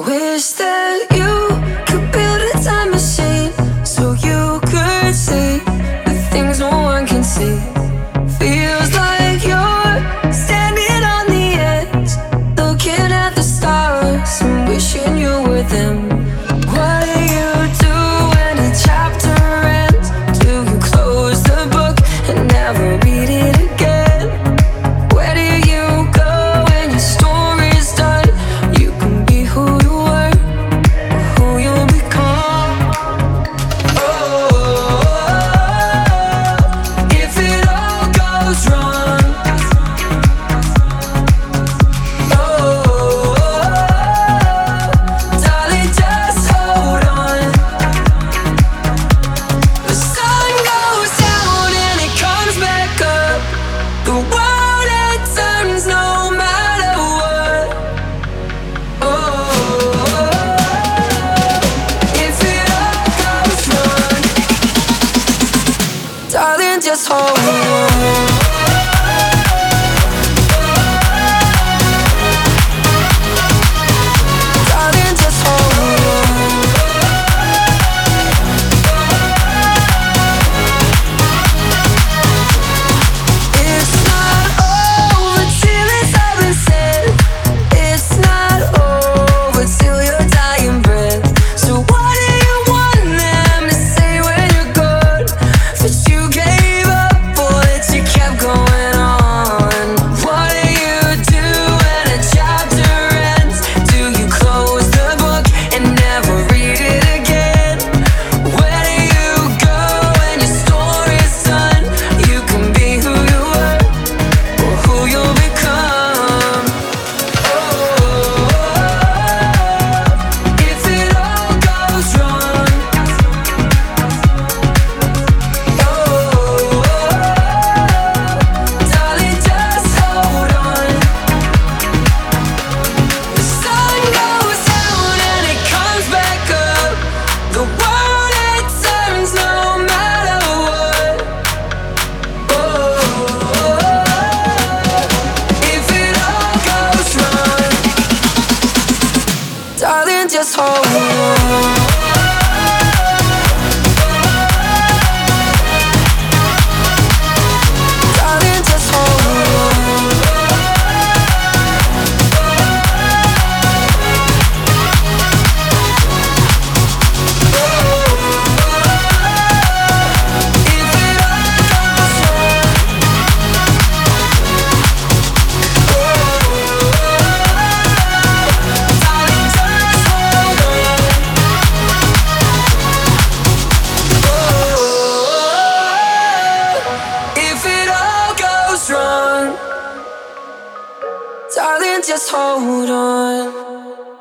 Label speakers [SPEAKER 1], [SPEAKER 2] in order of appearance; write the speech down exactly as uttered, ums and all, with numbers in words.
[SPEAKER 1] Wish that you could build a time machine so you could see the things no one can see. Feels like you're standing on the edge, looking at the stars and wishing you were them. What do you do when a chapter ends? Do you close the book and never read it again? Where do you go when your story's done? You can be who you were, or who you'll become. Oh, if it all goes wrong. Oh, darling, just hold on. The sun goes down and it comes back up. The world it turns no matter what. Oh, if it all goes wrong, darling, just hold on. Darling, just hold on. It's not over till it's all been said. It's not over till your dying breath. So what do you want them to say when you're gone? That you gave up or that you kept going on? What do you do when a chapter ends? Do you close the book and never read it again? Where do you go when your story's done? You can be who you were, or who you'll become. Oh, if it all goes wrong. Oh, darling, just hold on. The sun goes down and it comes back up. The world it turns no matter what. Oh, if it all goes wrong, darling, just hold on. Darling, just hold on. If it all goes wrong, darling, just hold on. If it all goes wrong, darling, just hold on.